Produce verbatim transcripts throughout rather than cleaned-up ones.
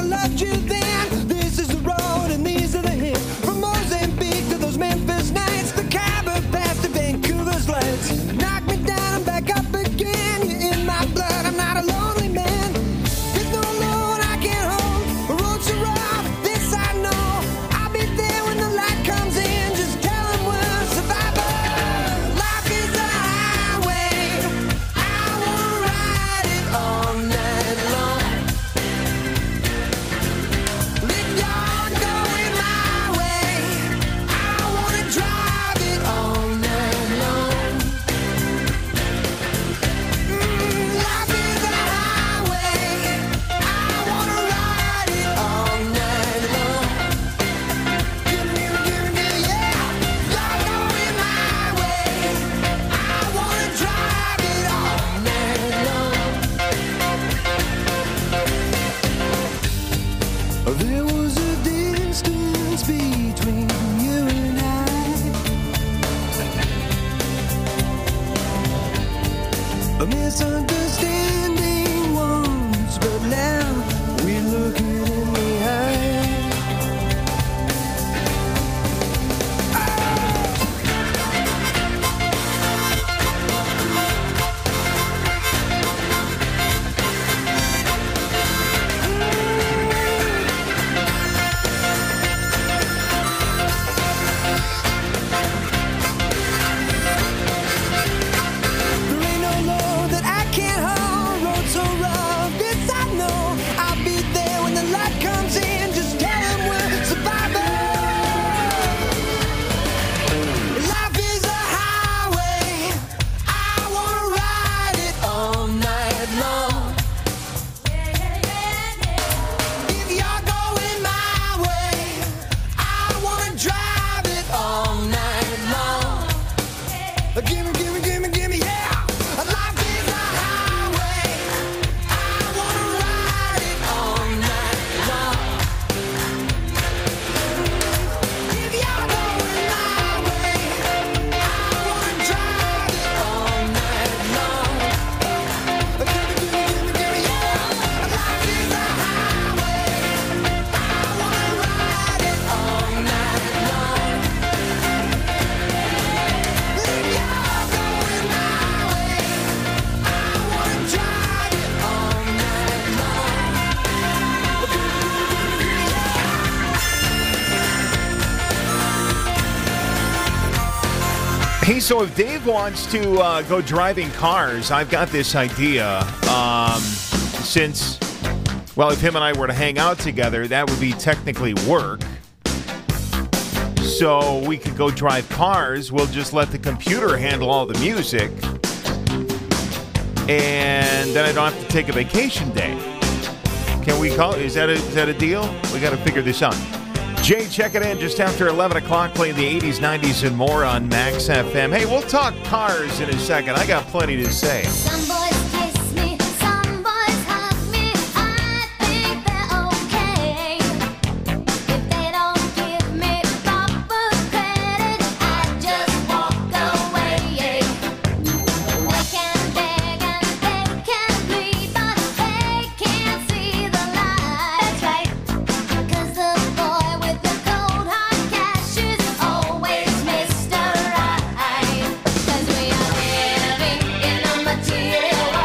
loved you then. This is the road and these are the hits. From Mozambique to those Memphis nights, the Cabot past to Vancouver's lights. Knock me down and back up again. You're in my blood, I'm not a lonely man. There's no load I can't hold. The road's so rough, this I know. I'll be there when the light comes in. Just tell them we're survivors. Life is a highway. I wanna ride it all night long. If you're going my way, I wanna drive it all night long. Mm, life is a highway. I wanna ride it all night long. Give me, give me, give me, yeah. You're going my way. I wanna drive it all night long. There was a distance between you and I, a misunderstanding once, but now we're looking in the eye. There ain't no load that I can't hold. Road so rough, this I know. I'll be there when the light comes in. Just tell them we're survivors. Life is a highway. I wanna ride it all night long. If you're going my way, I wanna drive it all night long. Gimme, gimme, gimme, gimme, yeah. Life is a highway. I wanna ride it all night long. If you're going my way, I wanna drive it all night long. Gimme, gimme, gimme, gimme, yeah. Life is a highway. I wanna ride it all night long. If you're going my way, I wanna drive it all night long. Hey, so if Dave wants to uh, go driving cars, I've got this idea. Um, since, well, if him and I were to hang out together, that would be technically work. So we could go drive cars. We'll just let the computer handle all the music. And then I don't have to take a vacation day. Can we call it? Is that a, is that a deal? We got to figure this out. Jay, check it in just after eleven o'clock, playing the eighties, nineties, and more on Max F M. Hey, we'll talk cars in a second. I got plenty to say. Some boys kiss me, some boys hug me. I think they're okay. If they don't give me proper credit, I just walk away. They can beg and they can plead, but they can't see the light. That's right, 'cause the boy with the cold hard cash is always Mister Right. 'Cause we are living in a material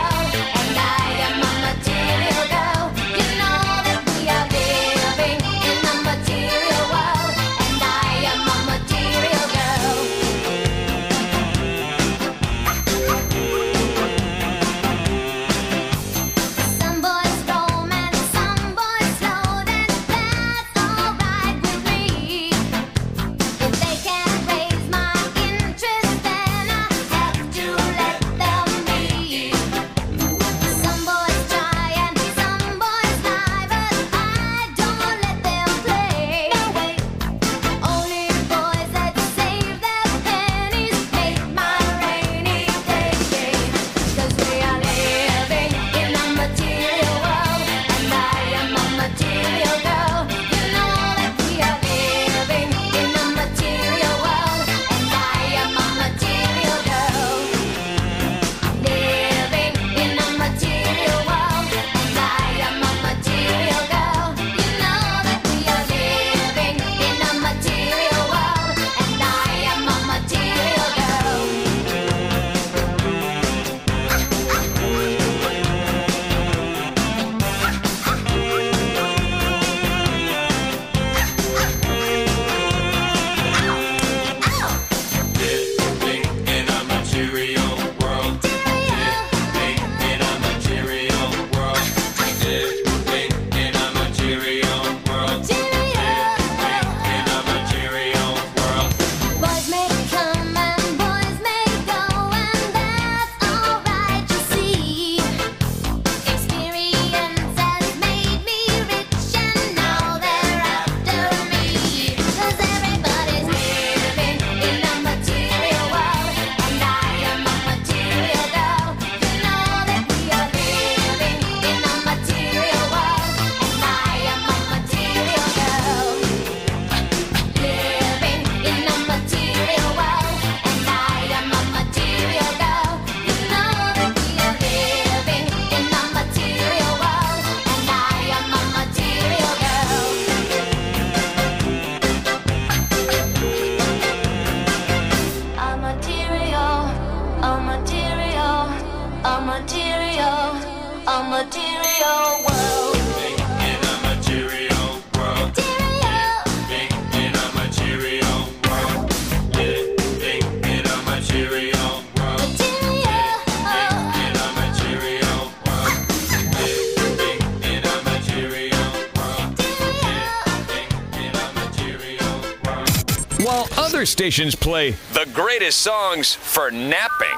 Other stations play the greatest songs for napping.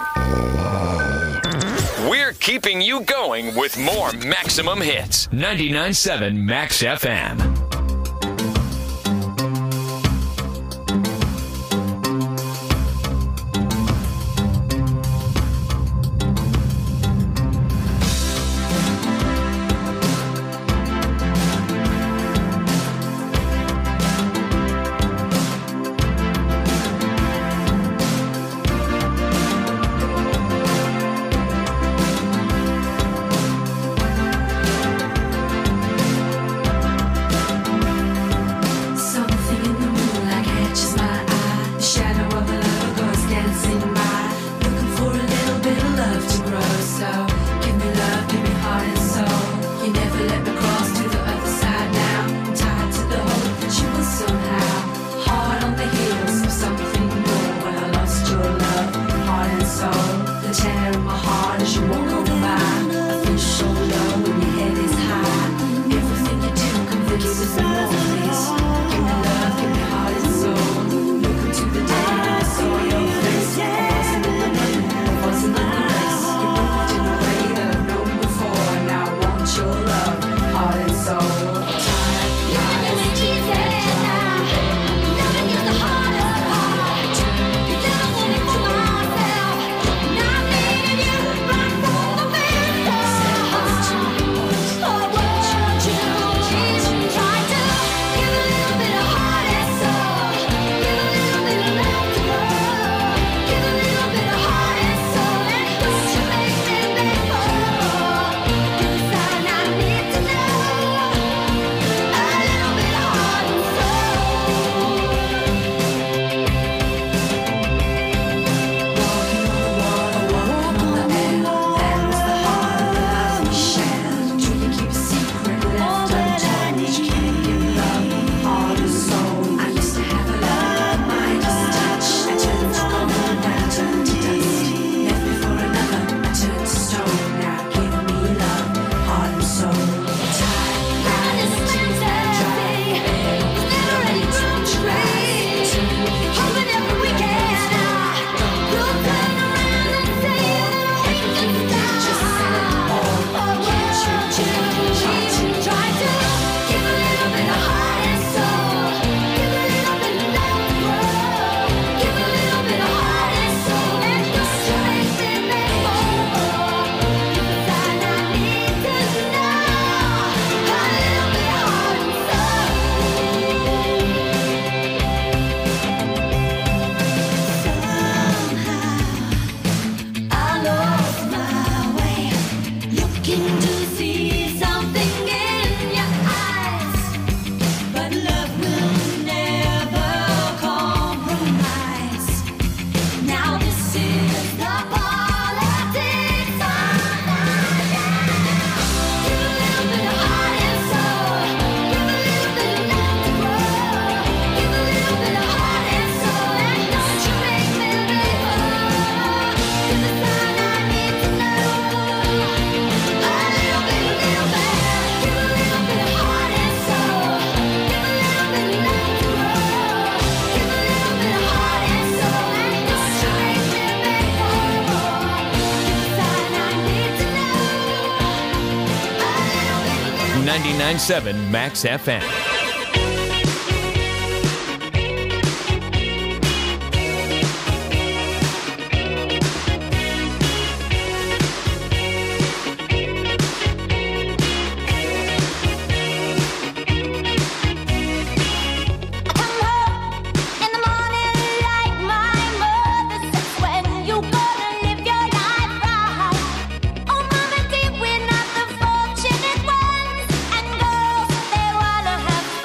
We're keeping you going with more Maximum Hits. ninety-nine point seven Max F M. ninety-nine point seven Max F M. Have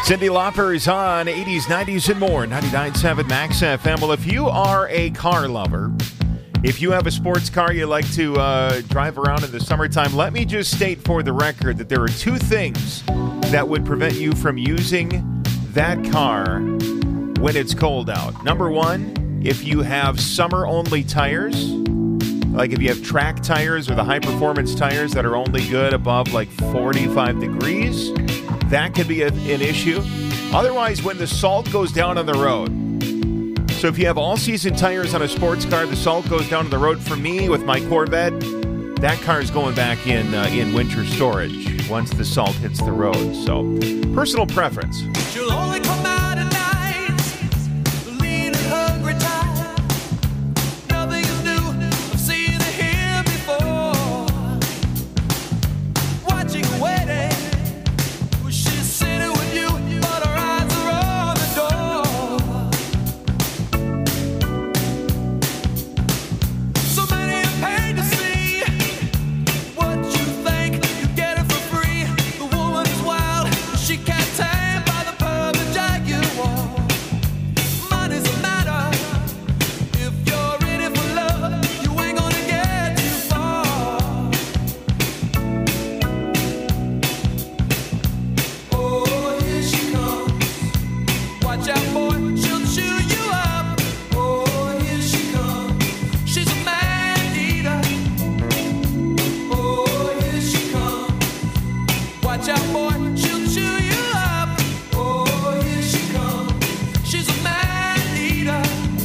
Cyndi Lauper is on eighties, nineties, and more. ninety-nine point seven Max F M. Well, if you are a car lover, if you have a sports car you like to uh, drive around in the summertime, let me just state for the record that there are two things that would prevent you from using that car when it's cold out. Number one, if you have summer-only tires, like if you have track tires or the high-performance tires that are only good above like forty-five degrees, that could be a, an issue. Otherwise, when the salt goes down on the road, so if you have all-season tires on a sports car, the salt goes down on the road. For me, with my Corvette, that car is going back in uh, in winter storage once the salt hits the road. So, personal preference. She'll only come out at night, lean and hungry, tired. Nothing is new. I've seen her here before. Watching, waiting. She's sitting with you, but her eyes are on the door. So many have paid to see what you think. You get it for free. The woman is wild. She can't tame by the pub and Jaguar. Money's a matter. If you're in it for love, you ain't gonna get too far. Oh, here she comes. Watch out, boy, she'll chew you up. Oh, here she comes. She's a man eater. Oh, here she comes. Watch out, boy, she'll chew you up. Oh, here she comes. She's a man eater.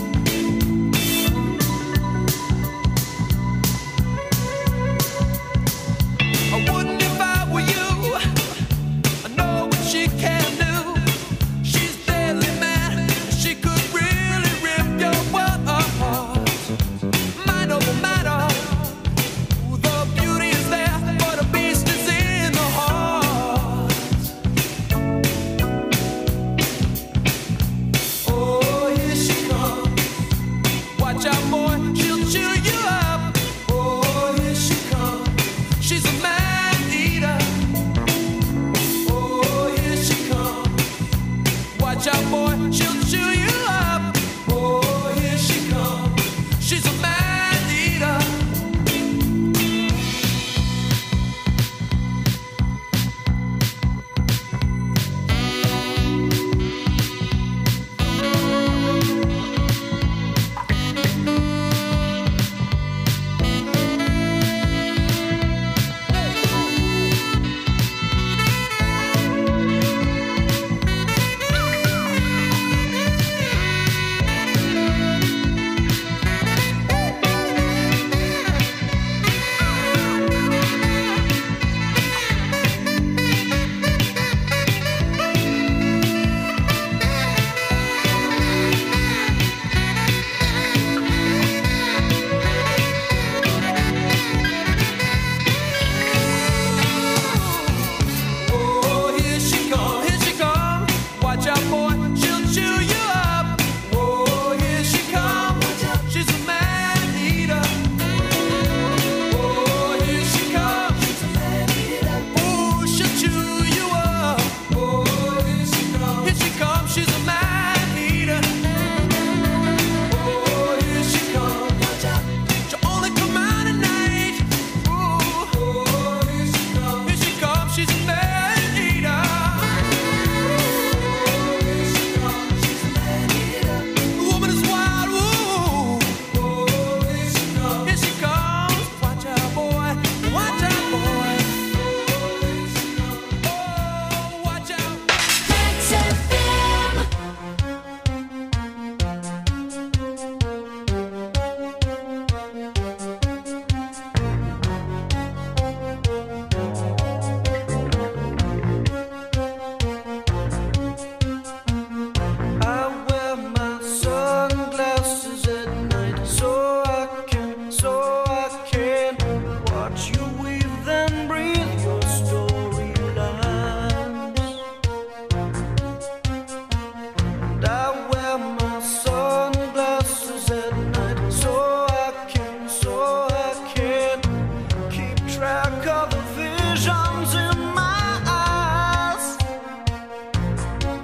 I wouldn't if I were you. I know what she can do. She's deadly mad. She could really rip your world apart. Mind over matter. The beauty is there, but the beast is in the heart. Oh, here she comes. Watch out, boy, she'll chew you up. Oh, here she comes. She's a man eater. Oh, here she comes. Watch out, boy, she'll chew you up. Oh, here she comes. She's a man eater. Oh, here she comes, here she comes. Watch out, boy, she'll chew you up. Oh, here she comes. She's a man eater. Oh, here she comes. Oh, she'll chew you up. Oh, here she comes. Here she comes. She's a man eater. Oh, here she comes. She'll only come out at night. Ooh. Oh, here she comes. Here she comes. She's a man eater. The woman is wild. Ooh. Here she comes. Watch out, boy. Watch out, boy. Oh, watch out. Max F M. I wear my sunglasses at night so I can, so I can watch you weave and breathe your storylines. And I wear my sunglasses at night so I can, so I can keep track of the visions in my eyes.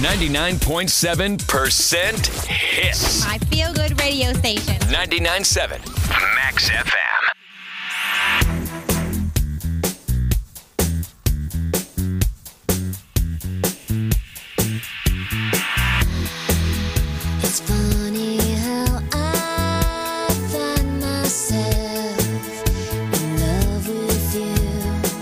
ninety-nine point seven percent hits. My feel-good radio station. ninety-nine point seven Max F M. It's funny how I find myself in love with you.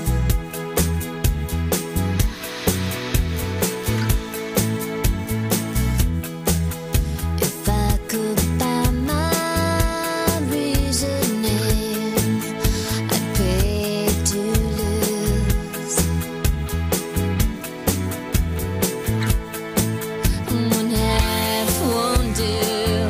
If I could buy my reasoning, I'd pay to lose. One half won't do.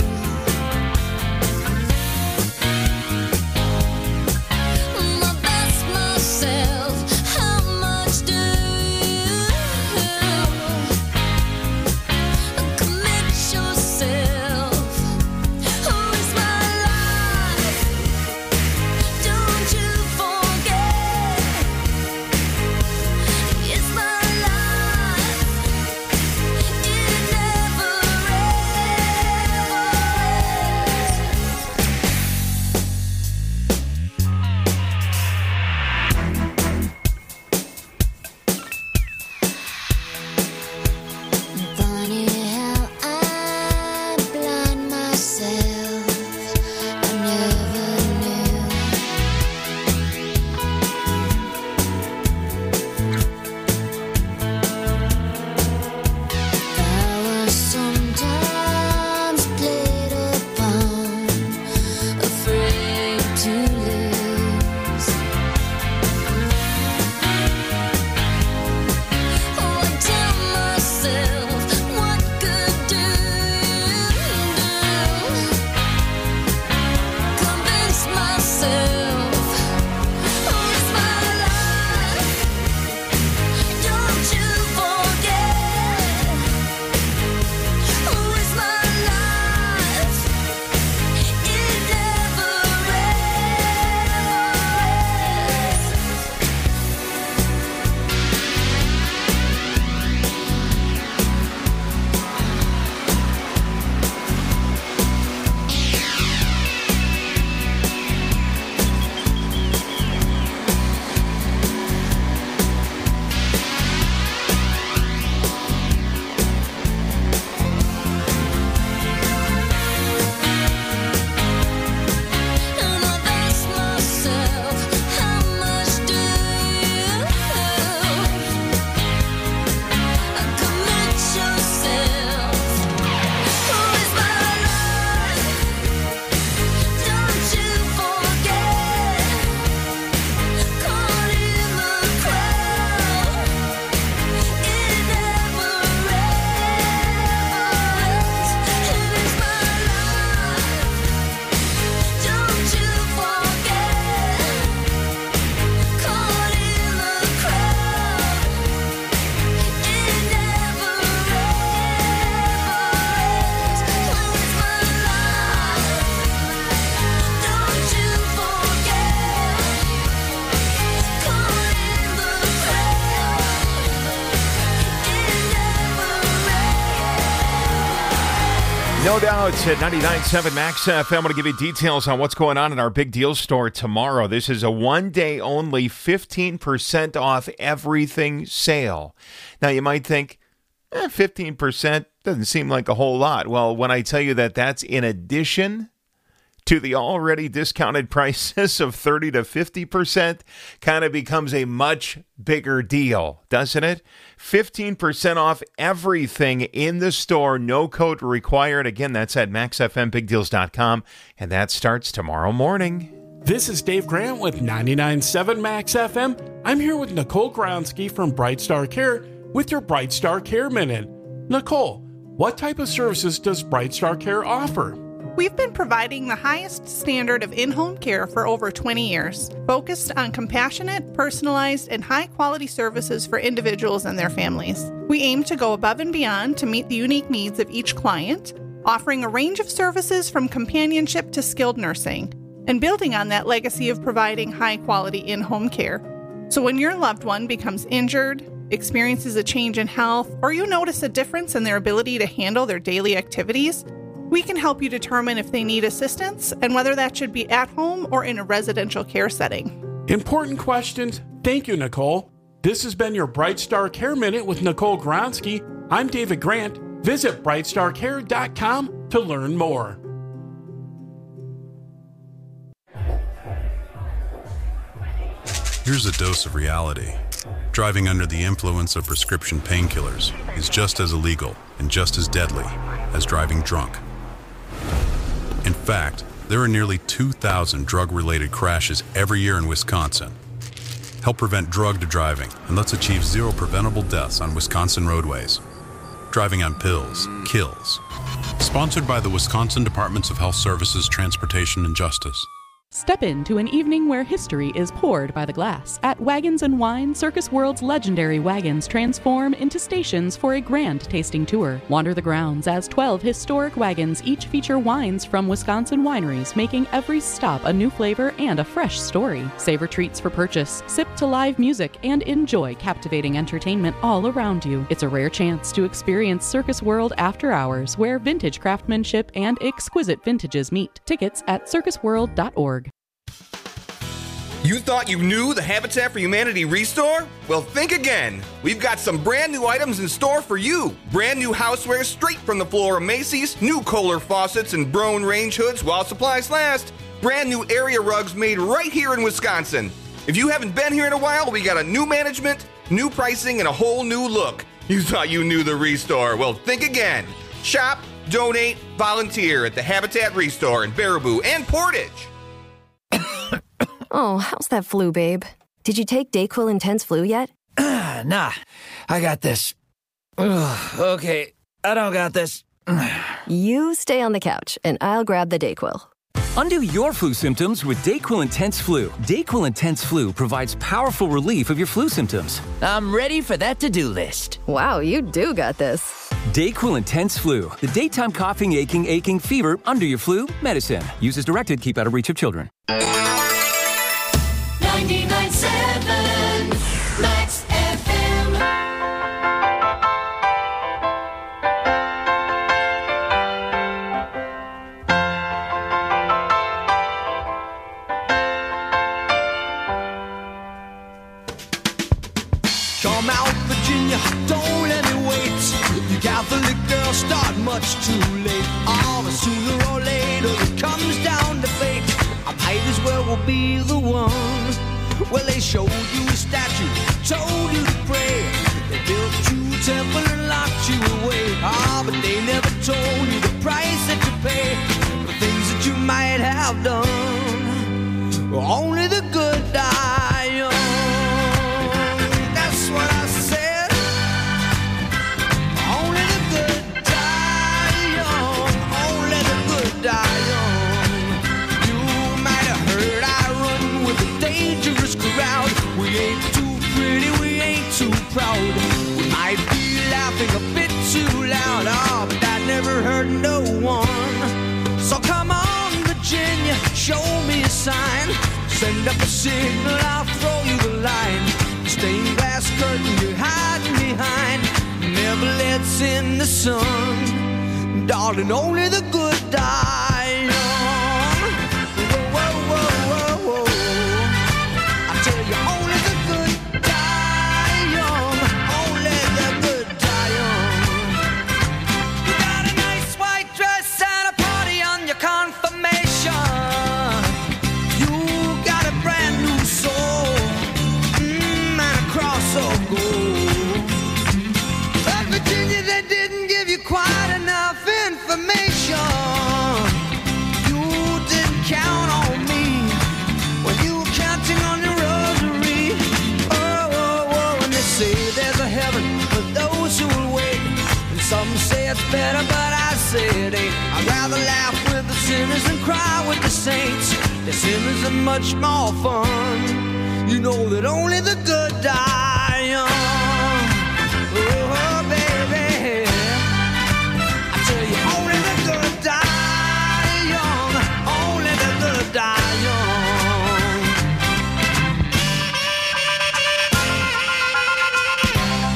My best myself, how much do you commit yourself? Who is my life? Don't you forget, it's my life. It never ends. Funny how I blind myself. I never knew. I was sometimes played upon, afraid to lose. Oh, I tell myself, what good do you do? Convince myself, who is my life? Don't you forget, who is my life? It never And I ask myself, how much do you commit yourself? Who is my life? Don't you forget, caught in the crowd. It never ends. It is my life. Don't you forget, caught in the crowd. It never ends. Who is my life? Don't you forget, caught in the crowd. It never ends. No doubt at ninety-nine point seven Max F M. I'm going to give you details on what's going on in our big deal store tomorrow. This is a one day only fifteen percent off everything sale. Now you might think, eh, fifteen percent doesn't seem like a whole lot. Well, when I tell you that that's in addition to the already discounted prices of thirty to fifty percent, kind of becomes a much bigger deal, doesn't it? fifteen percent off everything in the store, no code required. Again, that's at max f m big deals dot com, and that starts tomorrow morning. This is Dave Grant with ninety-nine point seven Max F M. I'm here with Nicole Gronsky from Bright Star Care with your Bright Star Care Minute. Nicole, what type of services does Bright Star Care offer? We've been providing the highest standard of in-home care for over twenty years, focused on compassionate, personalized, and high-quality services for individuals and their families. We aim to go above and beyond to meet the unique needs of each client, offering a range of services from companionship to skilled nursing, and building on that legacy of providing high-quality in-home care. So when your loved one becomes injured, experiences a change in health, or you notice a difference in their ability to handle their daily activities, we can help you determine if they need assistance and whether that should be at home or in a residential care setting. Important questions. Thank you, Nicole. This has been your Bright Star Care Minute with Nicole Gronsky. I'm David Grant. Visit bright star care dot com to learn more. Here's a dose of reality. Driving under the influence of prescription painkillers is just as illegal and just as deadly as driving drunk. In fact, there are nearly two thousand drug-related crashes every year in Wisconsin. Help prevent drug driving and let's achieve zero preventable deaths on Wisconsin roadways. Driving on pills kills. Sponsored by the Wisconsin Departments of Health Services, Transportation, and Justice. Step into an evening where history is poured by the glass. At Wagons and Wine, Circus World's legendary wagons transform into stations for a grand tasting tour. Wander the grounds as twelve historic wagons each feature wines from Wisconsin wineries, making every stop a new flavor and a fresh story. Savor treats for purchase, sip to live music, and enjoy captivating entertainment all around you. It's a rare chance to experience Circus World after hours, where vintage craftsmanship and exquisite vintages meet. Tickets at circus world dot org. You thought you knew the Habitat for Humanity Restore? Well, think again. We've got some brand new items in store for you. Brand new houseware straight from the floor of Macy's, new Kohler faucets and Broan range hoods while supplies last. Brand new area rugs made right here in Wisconsin. If you haven't been here in a while, we got a new management, new pricing, and a whole new look. You thought you knew the Restore? Well, think again. Shop, donate, volunteer at the Habitat Restore in Baraboo and Portage. Oh, how's that flu, babe? Did you take DayQuil Intense Flu yet? Nah, I got this. Ugh, okay, I don't got this. You stay on the couch, and I'll grab the DayQuil. Undo your flu symptoms with DayQuil Intense Flu. DayQuil Intense Flu provides powerful relief of your flu symptoms. I'm ready for that to-do list. Wow, you do got this. DayQuil Intense Flu. The daytime coughing, aching, aching, fever, under your flu, medicine. Use as directed, keep out of reach of children. ninety-nine point seven Max F M. Come out, Virginia, don't let me wait. You Catholic girls start much too late. Oh, but sooner or later it comes down to fate. I might as well will be the one. Well, they showed you a statue, told you to pray. They built you a temple and locked you away. Ah, but they never told you the price that you pay for things that you might have done. Only the good die young. That's what I said. Only the good die young. Only the good die young. You might have heard I run with a dangerous crowd. We ain't too pretty, we ain't too proud. We might be laughing a bit too loud. Oh, but that never hurt no one. So come on, Virginia, show me a sign. Send up a signal, I'll throw you the line. Stained glass curtain you're hiding behind never lets in the sun. Darling, only the good die young. Whoa, whoa, whoa, whoa, whoa. I tell you, only the good die young. Only the good die young. You got a nice white dress and a party on your confirmation. You got a brand new soul. Mmm, and a cross of gold. But Virginia, they didn't give you quite enough information. You didn't count on me when you were counting on your rosary. Oh, oh, oh, and they say there's a heaven for those who will wait. And some say it's better, but I say it ain't. I'd rather laugh with the sinners than cry with the saints. The sinners are much more fun. You know that only the good die young. Oh, baby, I tell you, only the good die young. Only the good die young.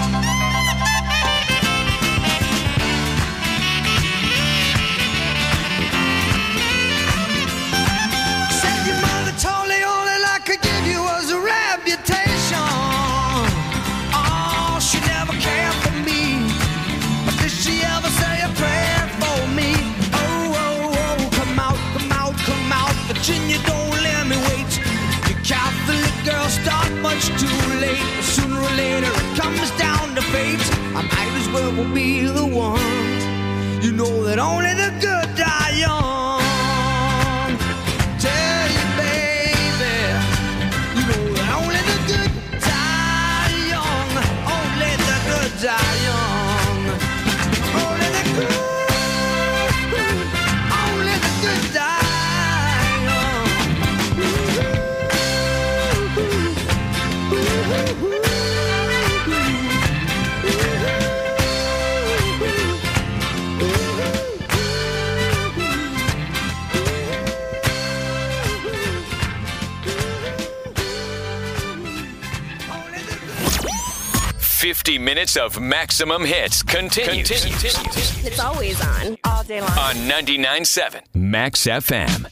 or later it comes down to fate, I might as well be the one. You know that only the good die young. Tell you, baby, you know that only the good die young. Only the good die young. Only the good, only the good die young. fifty minutes of maximum hits continues, continues. It's always on, all day long. on ninety-nine point seven Max F M.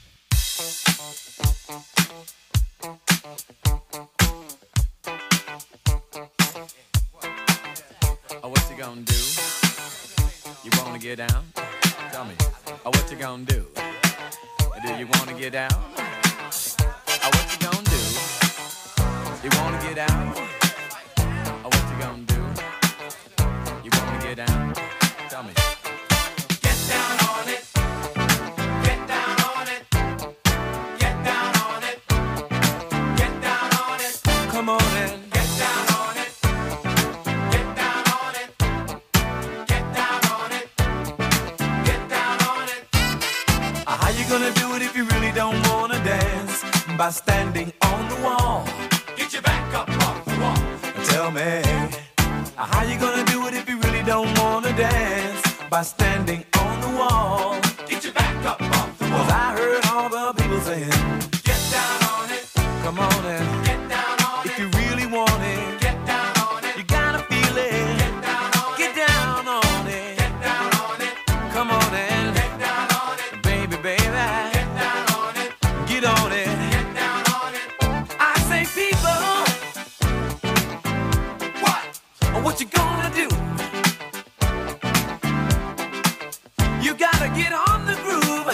Oh, what you gonna do? You wanna get down? Tell me. Oh, what you gonna do? Do you wanna get down? Oh, what you gonna do? You wanna get down? Oh, what you gonna do? You wanna get down? Tell me. Get down on it. Get down on it. Get down on it. Get down on it. Come on in. Get down on it. Get down on it. Get down on it. Get down on it. Uh, How you gonna do it if you really don't wanna dance? By standing on the wall. Get your back up off the wall. Tell me, uh, how you gonna do it if you really don't wanna dance? By standing on the wall. Get your back up off the wall. 'Cause I heard all the people saying, get down on it. Come on and get down on it. If you really want it, get down on it. You gotta feel it. Get down on it. Get down on it. Get down on it. Come on and get down on it. Baby, baby. Get down on it. Get on it. Get down on it. I say people. What you gonna do? You gotta get on the groove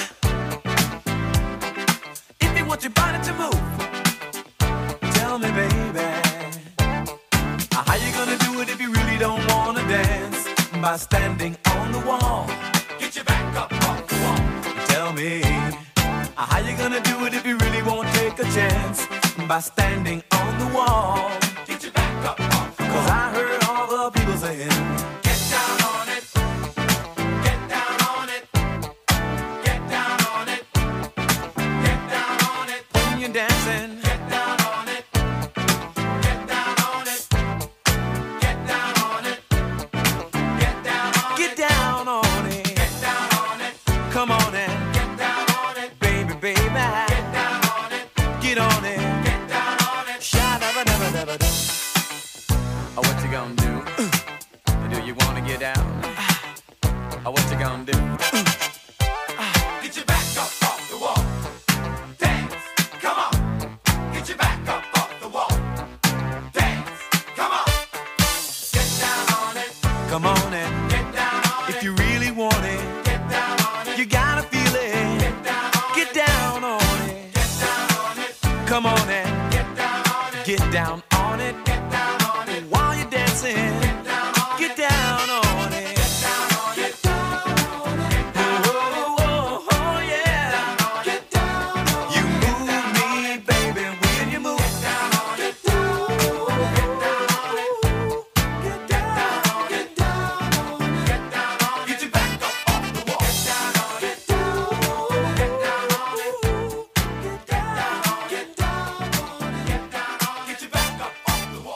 if you want your body to move. Tell me, baby, how you gonna do it if you really don't wanna dance? By standing on the wall. Get your back up off the wall. Tell me, how you gonna do it if you really won't take a chance? By standing on the wall. Get your back up off the wall. 'Cause I heard all the people saying, get down on it. Get down on it. Get down on it. Get down on it. When you're dancing, get down on it. Get down on it. Get down on it. Get down on it. Get down on it. Get down on it. Come on and get down on it. Baby, baby. Get down on it. Get on it. Get down on it. Sha-da-ba-da-ba-da-ba-da. Oh, what you gonna do? Uh, do you wanna get down? Oh, what you gonna do? Uh, get your back up off the wall. Dance, come on. Get your back up off the wall. Dance, come on. Get down on it. Come on and get down on it. If you really want it, get down on it. You gotta feel it. Get down on it. Get down on it. Get down on it. Come on and get down on it. Get down on it. Get down on it. While you're dancing, get down on it. Get down on it. Get down on it. Get down on it. Oh, oh, oh, yeah. Get down on it. You move me, baby, when you move. Get down on it. Get down on it. Get down on it. Get down on it. Get down on it. Get down on it. Get your back up off the wall. Get down on it. Get down on it. Get down on it. Get down on it. Get down on it. Get down on it. Get your back up off the wall.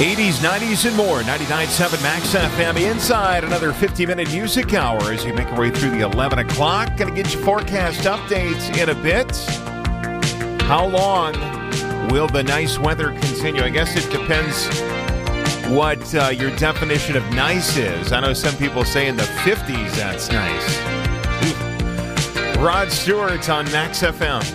eighties, nineties, and more. ninety-nine point seven Max F M inside another fifty-minute music hour as you make your way through the eleven o'clock. Going to get you forecast updates in a bit. How long will the nice weather continue? I guess it depends what uh, your definition of nice is. I know some people say in the fifties that's nice. Rod Stewart on Max F M.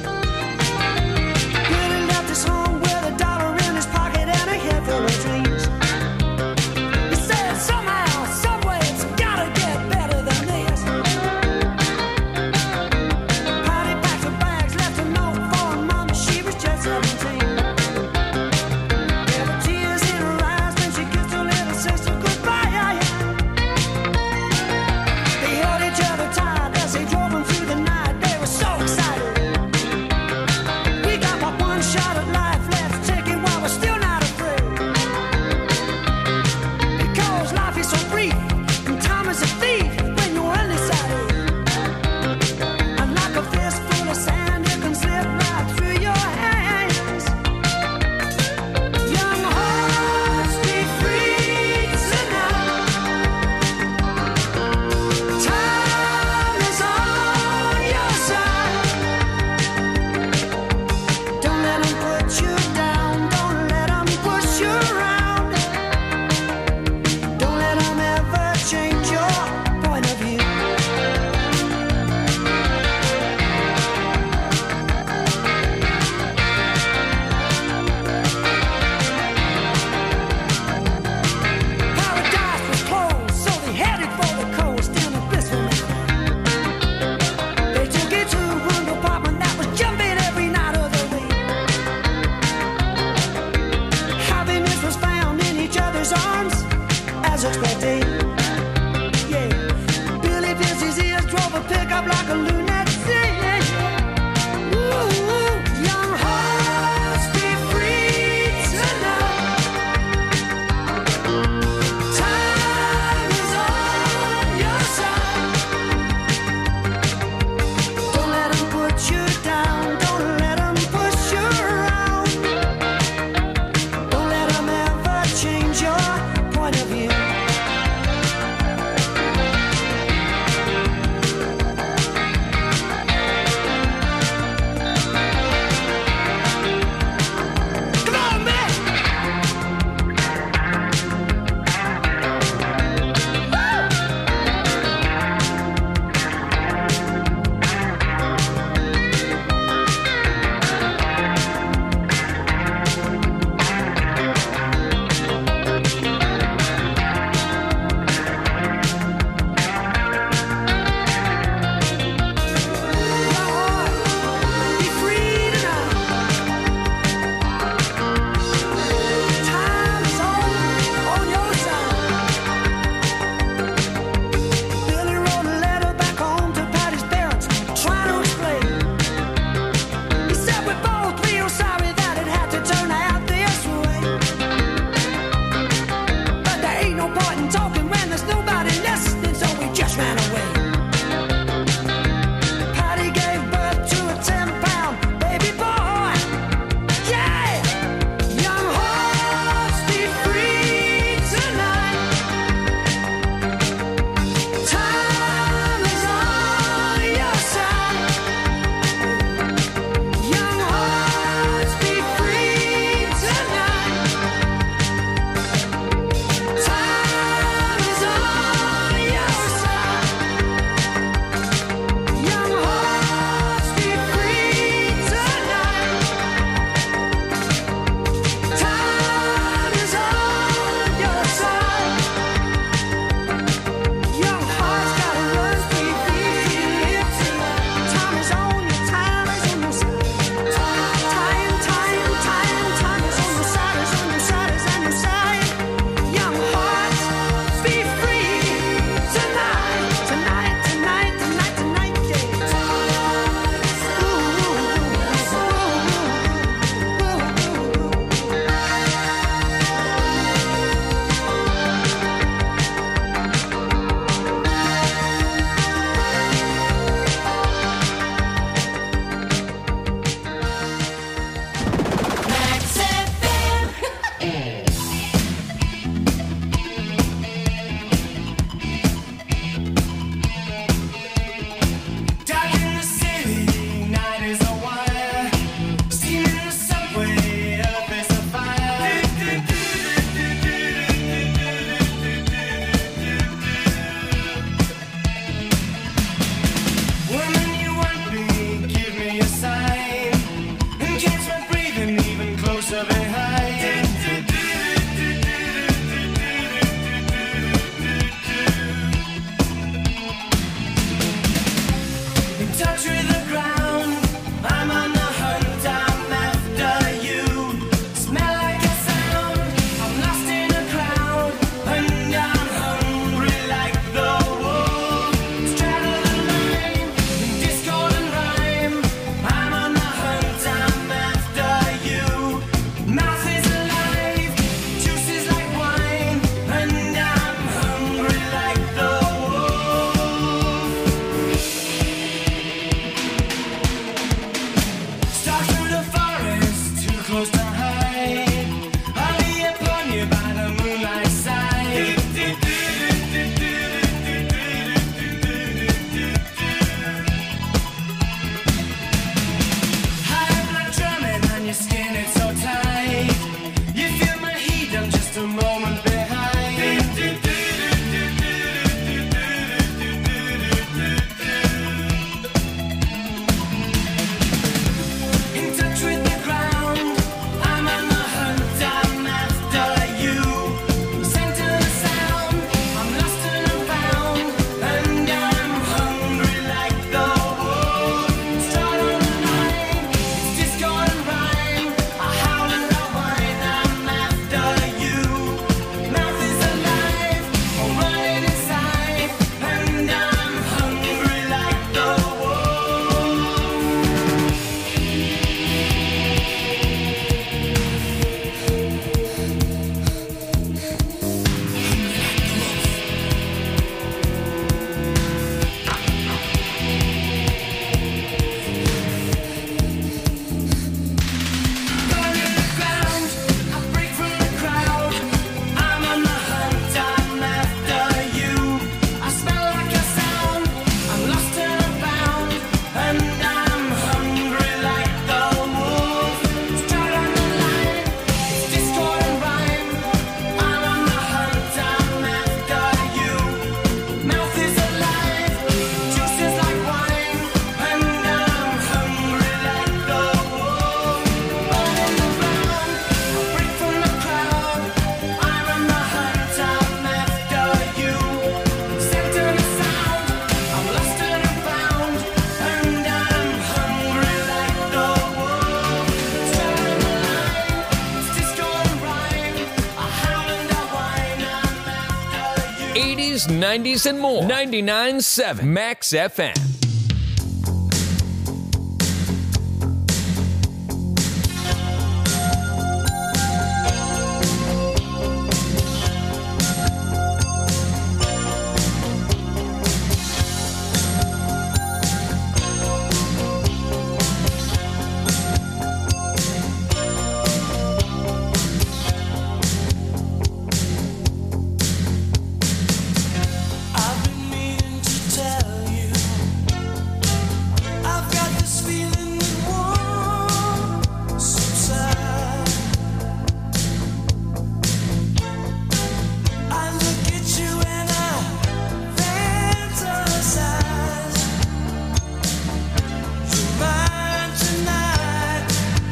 eighties, nineties, and more. ninety-nine point seven Max F M. I've been meaning to tell you, I've got this feeling that won't subside. I look at you and I fantasize. You're mine tonight.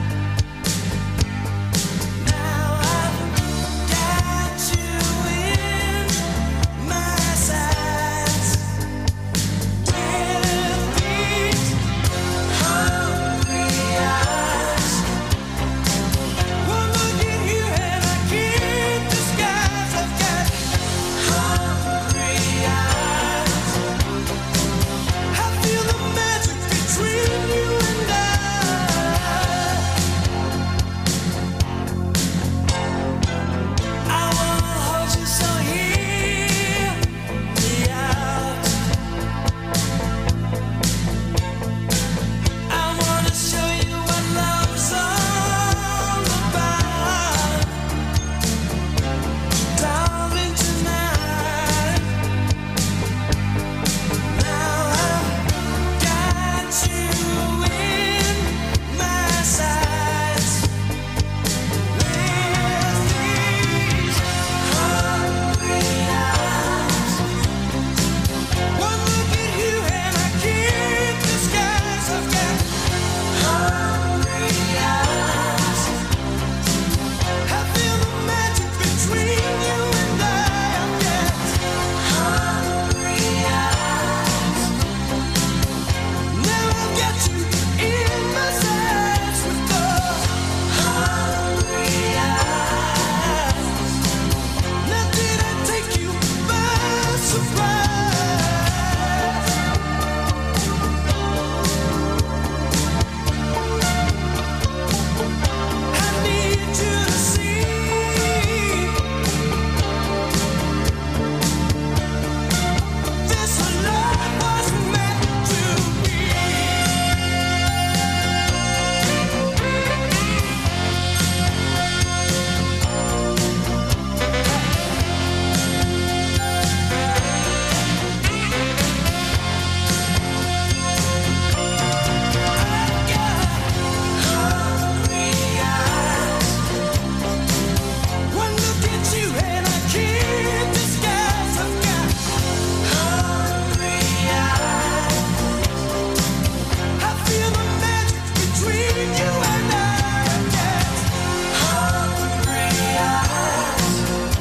Now I've got you in my sights. With these hungry eyes, one look at you and I can't disguise. I've got hungry eyes. I feel the magic between you and I. I wanna hold you, so hear me out. I wanna show you what love's all about, darling, tonight. Now I've got you in my sights. With these hungry eyes, one look at you and I can't disguise. I've got hungry eyes. I feel the magic between you and I. I've got hungry eyes. Now I've got you in my sights with the hungry eyes. Now did I take you by surprise? I need you to see this love was meant to be. Hungry eyes, one look at you and I can't disguise. I've got hungry eyes. I feel the magic between you and I. I've got hungry eyes.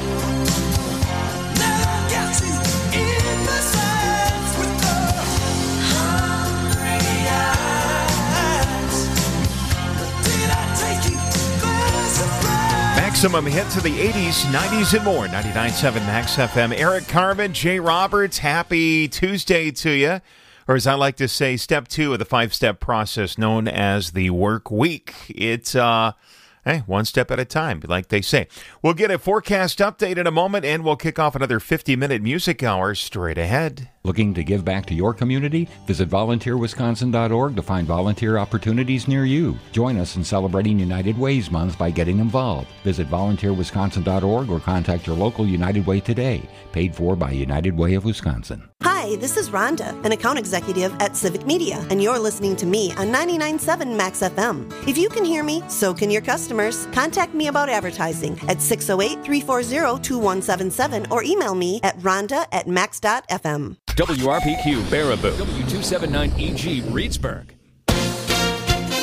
Now I've got you in my sights with the hungry eyes. Did I take you by surprise? Maximum hits of the eighties, nineties, and more. ninety-nine point seven Max F M. Eric Carmen, Jay Roberts, happy Tuesday to you. Or as I like to say, step two of the five-step process known as the work week. It's, uh, hey, one step at a time, like they say. We'll get a forecast update in a moment, and we'll kick off another fifty-minute music hour straight ahead. Looking to give back to your community? Visit volunteer wisconsin dot org to find volunteer opportunities near you. Join us in celebrating United Ways Month by getting involved. Visit volunteer wisconsin dot org or contact your local United Way today. Paid for by United Way of Wisconsin. Hi, this is Rhonda, an account executive at Civic Media, and you're listening to me on ninety-nine point seven Max F M. If you can hear me, so can your customers. Contact me about advertising at six oh eight, three four zero, two one seven seven or email me at rhonda at max dot f m. W R P Q Baraboo. W two seventy-nine E G Reedsburg.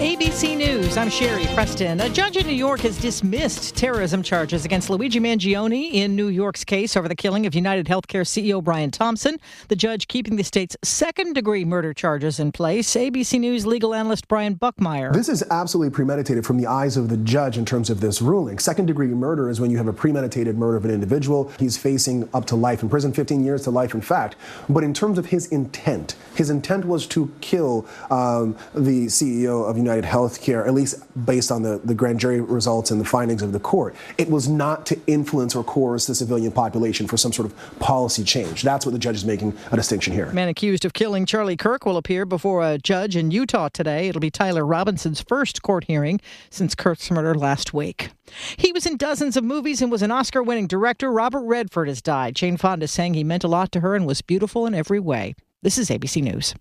A B C News, I'm Sherry Preston. A judge in New York has dismissed terrorism charges against Luigi Mangione in New York's case over the killing of United Healthcare C E O Brian Thompson. The judge keeping the state's second-degree murder charges in place. A B C News legal analyst Brian Buckmeyer. This is absolutely premeditated from the eyes of the judge in terms of this ruling. Second-degree murder is when you have a premeditated murder of an individual. He's facing up to life in prison, fifteen years to life, in fact. But in terms of his intent, his intent was to kill um, the C E O of United Healthcare, at least based on the, the grand jury results and the findings of the court. It was not to influence or coerce the civilian population for some sort of policy change. That's what the judge is making a distinction here. The man accused of killing Charlie Kirk will appear before a judge in Utah today. It'll be Tyler Robinson's first court hearing since Kirk's murder last week. He was in dozens of movies and was an Oscar-winning director. Robert Redford has died. Jane Fonda saying he meant a lot to her and was beautiful in every way. This is A B C News.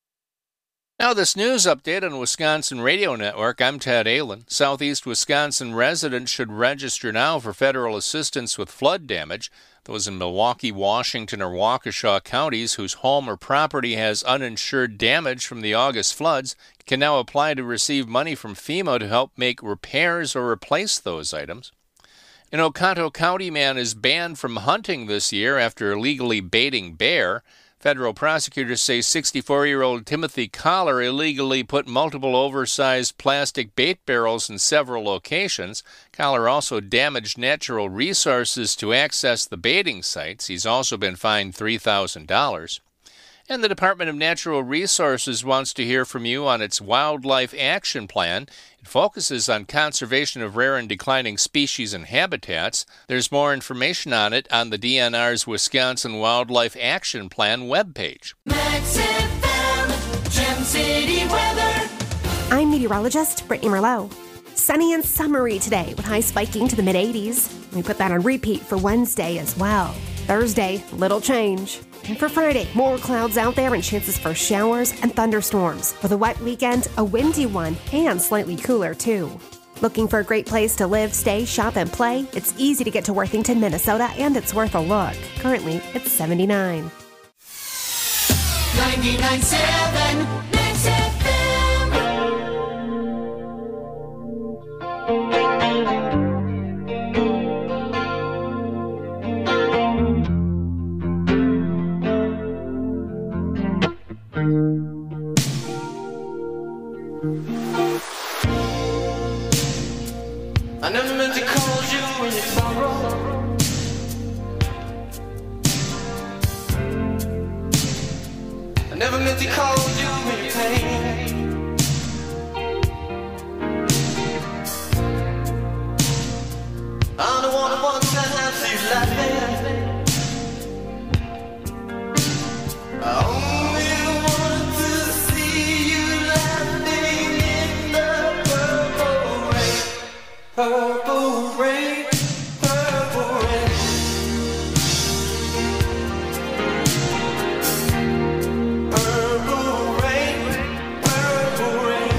Now this news update on Wisconsin Radio Network. I'm Ted Ahlin. Southeast Wisconsin residents should register now for federal assistance with flood damage. Those in Milwaukee, Washington, or Waukesha counties whose home or property has uninsured damage from the August floods can now apply to receive money from FEMA to help make repairs or replace those items. An Oconto County man is banned from hunting this year after illegally baiting bear. Federal prosecutors say sixty-four-year-old Timothy Collar illegally put multiple oversized plastic bait barrels in several locations. Collar also damaged natural resources to access the baiting sites. He's also been fined three thousand dollars. And the Department of Natural Resources wants to hear from you on its Wildlife Action Plan. It focuses on conservation of rare and declining species and habitats. There's more information on it on the D N R's Wisconsin Wildlife Action Plan webpage. Max F M, Gem City weather. I'm meteorologist Brittany Merlot. Sunny and summery today with highs spiking to the mid eighties. We put that on repeat for Wednesday as well. Thursday, little change. And for Friday, more clouds out there and chances for showers and thunderstorms. With a wet weekend, a windy one, and slightly cooler too. Looking for a great place to live, stay, shop, and play? It's easy to get to Worthington, Minnesota, and it's worth a look. Currently, it's seventy-nine. ninety-nine point seven Max F M. I never meant to call you when you sorrow. I never meant to call you when you pain. I don't wanna want to have you laughing. I only want to see you laughing in the purple rain. Purple rain, purple rain. Purple rain, purple rain.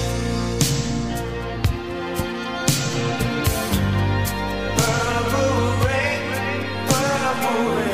Purple rain, purple rain.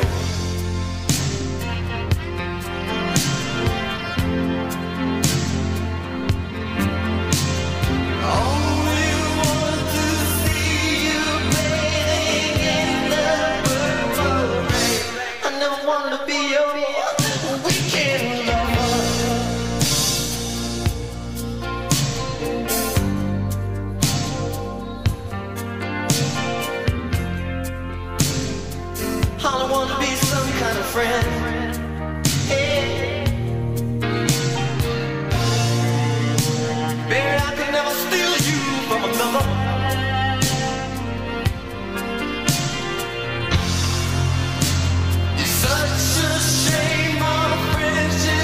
Friend, hey. Baby, I can never steal you from another. It's such a shame our friendship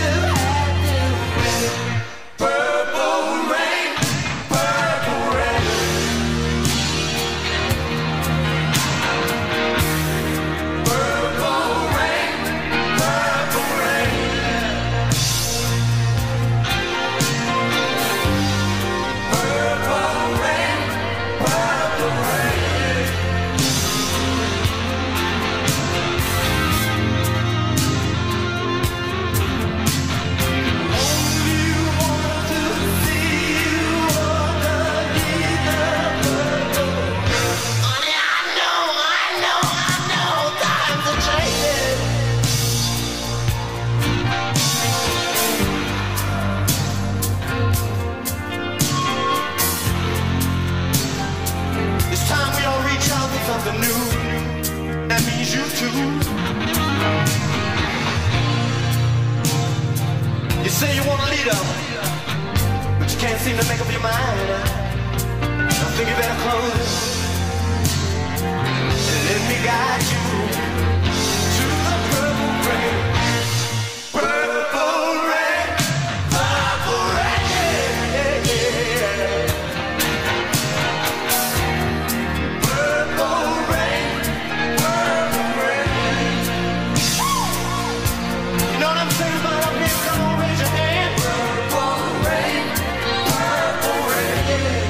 libido, but you can't seem to make up your mind. I think you better close it and let me guide you to the purple rain. Purple rain, purple rain, yeah, yeah. Purple rain, purple rain. You know what I'm saying about up here? Come on, raise your hand. Purple rain, purple rain.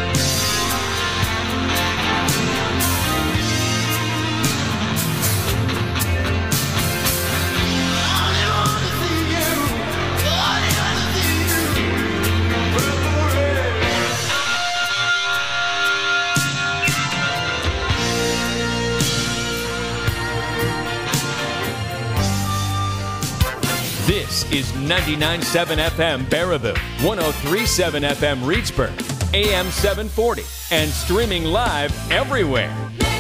This is ninety-nine point seven F M Baraboo, one oh three point seven F M Reedsburg, A M seven forty, and streaming live everywhere.